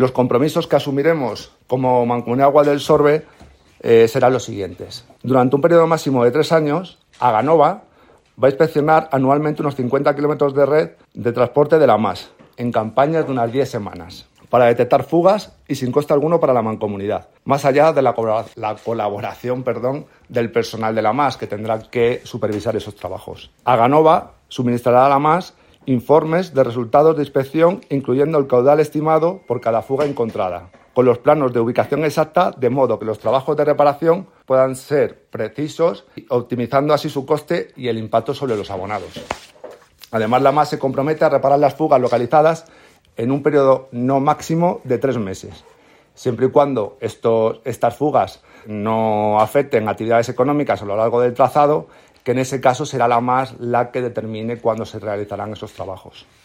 Los compromisos que asumiremos como Mancomunidad Agua del Sorbe serán los siguientes. Durante un periodo máximo de 3 años, Aganova va a inspeccionar anualmente unos 50 kilómetros de red de transporte de la MAS, en campañas de unas 10 semanas, para detectar fugas y sin coste alguno para la mancomunidad, más allá de la colaboración del personal de la MAS, que tendrá que supervisar esos trabajos. Aganova suministrará a la MAS informes de resultados de inspección, incluyendo el caudal estimado por cada fuga encontrada, con los planos de ubicación exacta, de modo que los trabajos de reparación puedan ser precisos, optimizando así su coste y el impacto sobre los abonados. Además, la MAS se compromete a reparar las fugas localizadas en un periodo no máximo de 3 meses, siempre y cuando estas fugas no afecten actividades económicas a lo largo del trazado, que en ese caso será la MAS la que determine cuándo se realizarán esos trabajos.